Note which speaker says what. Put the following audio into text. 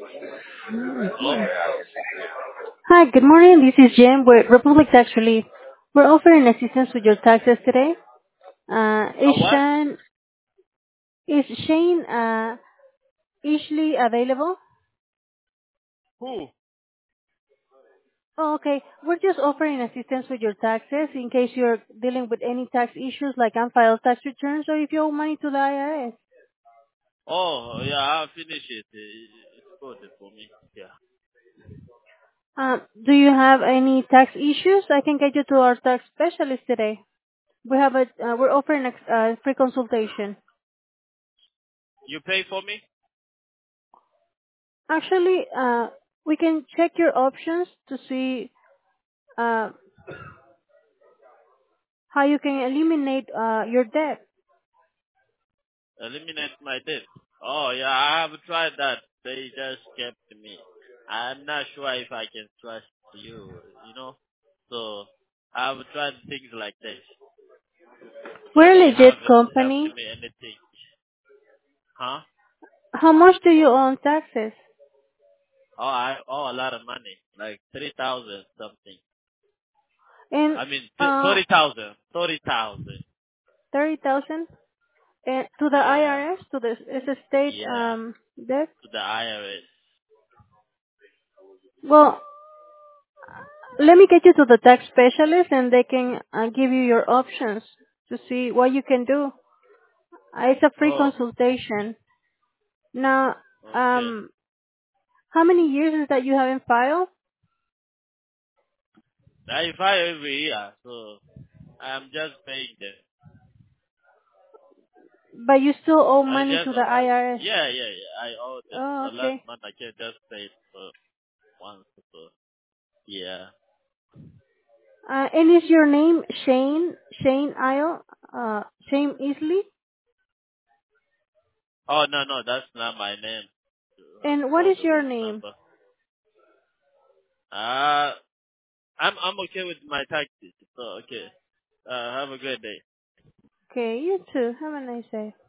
Speaker 1: Hello?
Speaker 2: Hi, good morning. This is Jen with Republic Tax Relief. We're offering assistance with your taxes today. Uh, is
Speaker 1: What?
Speaker 2: Shane is Shane Ishley available?
Speaker 1: Who?
Speaker 2: Oh, okay. We're just offering assistance with your taxes in case you're dealing with any tax issues like unfiled tax returns or if you owe money to the IRS.
Speaker 1: Oh, yeah, I'll finish it. It's good for me. Yeah.
Speaker 2: Do you have any tax issues? I can get you to our tax specialist today. We're offering a free consultation.
Speaker 1: You pay for me?
Speaker 2: Actually, we can check your options to see uh, how you can eliminate your debt.
Speaker 1: Eliminate my debt. Oh, yeah, I have tried that. They just kept me. I'm not sure if I can trust you. So, I've tried things like this, but
Speaker 2: We're a
Speaker 1: they
Speaker 2: legit
Speaker 1: haven't helped
Speaker 2: company.
Speaker 1: me anything. Huh?
Speaker 2: How much do you owe on taxes?
Speaker 1: Oh, I owe a lot of money. Like 3,000 something.
Speaker 2: And
Speaker 1: I mean, 30,000. 30,000.
Speaker 2: 30,000? And to the
Speaker 1: Yeah.
Speaker 2: IRS, to the is a state
Speaker 1: Yeah.
Speaker 2: debt?
Speaker 1: To the IRS.
Speaker 2: Well, let me get you to the tax specialist and they can give you your options to see what you can do. It's a free
Speaker 1: Oh,
Speaker 2: consultation. Now,
Speaker 1: okay.
Speaker 2: um, how many years is that you haven't filed?
Speaker 1: I file every year, so I'm just paying them.
Speaker 2: But you still owe
Speaker 1: I
Speaker 2: money
Speaker 1: just,
Speaker 2: to the IRS.
Speaker 1: yeah. I owe them.
Speaker 2: Oh,
Speaker 1: So last
Speaker 2: okay.
Speaker 1: month I can just pay it for once. So, yeah.
Speaker 2: And is your name Shane? Shane Isle? Shane Isley?
Speaker 1: Oh, no, that's not my name. You have
Speaker 2: And what is
Speaker 1: called the
Speaker 2: your
Speaker 1: wrong
Speaker 2: name?
Speaker 1: number. Uh, I'm okay with my taxes. So, okay. Have a good day.
Speaker 2: Okay, you too. Have a nice day.